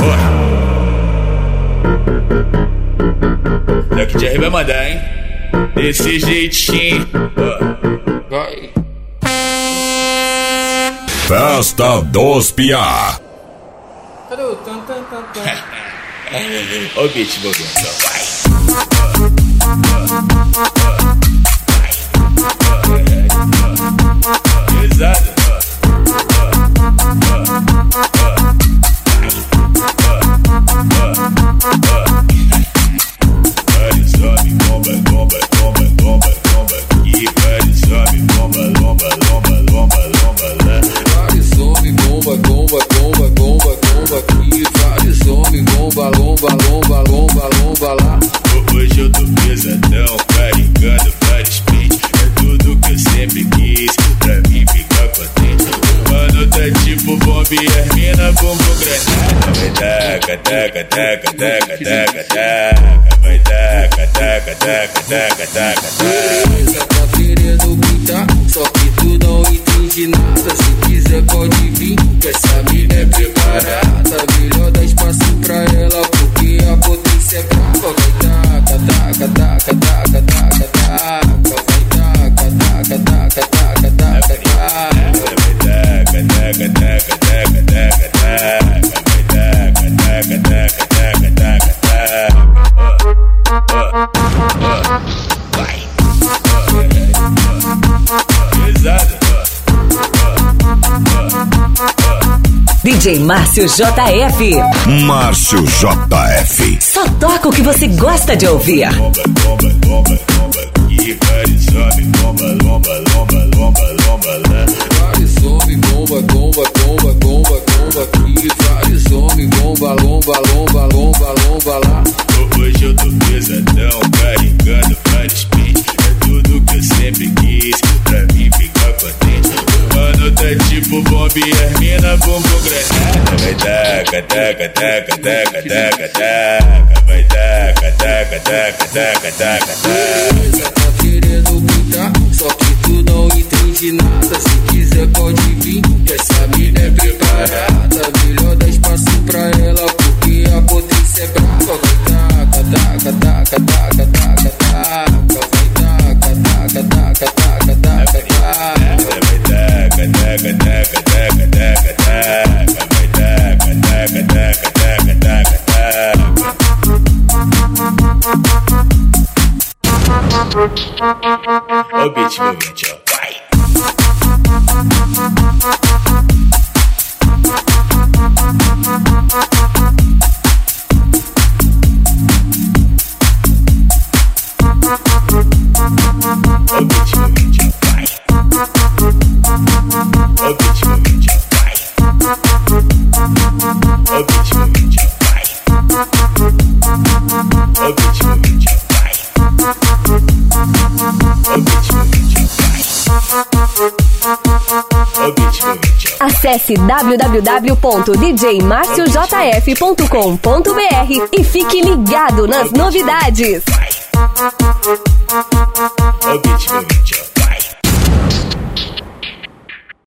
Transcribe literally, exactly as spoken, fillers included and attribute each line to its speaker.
Speaker 1: Daqui de R vai mandar, hein? Desse jeitinho.
Speaker 2: Vai.
Speaker 3: Festa dos Piá.
Speaker 2: Cadê o tan tan tan tan?
Speaker 1: Ó o beat movendo, vai. Pesado. Vai, sobe, bomba, bomba, bomba, bomba, bomba. E vai, sobe, bomba, bomba, bomba, bomba, bomba, lá.
Speaker 2: Vai, sobe, bomba, bomba, bomba, bomba, bomba aqui. Vai, sobe, bomba, lomba, lomba, lomba, lomba lá.
Speaker 1: Hoje eu tô pesadão, carregando vários pentes. É tudo que eu sempre quis, pra mim ficar contente. Mano, tá tipo bomba e as mina bumbum granada. Vai taca, taca, taca, taca, taca, taca. Vai taca, taca, taca, taca, taca, taca.
Speaker 2: Beleza, tá querendo pintar, só que tu não entende nada. Se quiser pode vir, que essa mina é preparada. Melhor dar espaço pra ela, porque a potência é brava. Vai taca, taca, taca, taca, taca, taca. Vai taca, taca, taca, taca, taca, taca.
Speaker 1: Vai taca, taca, taca, taca, taca, taca. Vai taca, taca, taca, taca, taca, taca. Vai. Pesado.
Speaker 4: D J Márcio J F.
Speaker 3: Márcio J F.
Speaker 4: Só toca o que você gosta de ouvir.
Speaker 1: Bomba, bomba, bomba, bomba. E vai, sobe, bomba, lomba, lomba, lomba, lomba, lá.
Speaker 2: Vai, sobe, bomba, bomba, bomba, bomba, bomba aqui. Vai, sobe, bomba, lomba, lomba, lomba, lomba lá.
Speaker 1: Hoje eu tô pesadão, carregando vários pentes. É tudo que eu sempre quis, pra mim ficar contente. Mano, tá tipo bomba e as mina bumbum granada. Vai taca, taca, taca, taca, taca, taca. Vai taca, taca, taca, taca, taca, taca.
Speaker 2: Beleza, tá querendo pintar, só que tu não entende nada. Se quiser pode vir, que essa mina é preparada. Melhor dar espaço pra ela, porque a potência é brava. Vai taca, taca, taca, taca, taca, taca. Vai taca, taca, taca, taca, taca, taca.
Speaker 1: Vai taca, taca, taca, taca, taca, taca. Vai taca, taca, taca, taca, taca, taca. Ó o beat movente, ó, vai. Ó o beat movente, ó, vai. Ó o beat movente, ó, vai. Ó o beat movente, ó, vai. Ó o beat movente, ó, vai. Ó o beat movente, ó, vai. Ó o beat movente, ó.
Speaker 4: Acesse w w w ponto d j marcio j f ponto com ponto b r e fique ligado nas novidades.
Speaker 1: Ó o beat movente.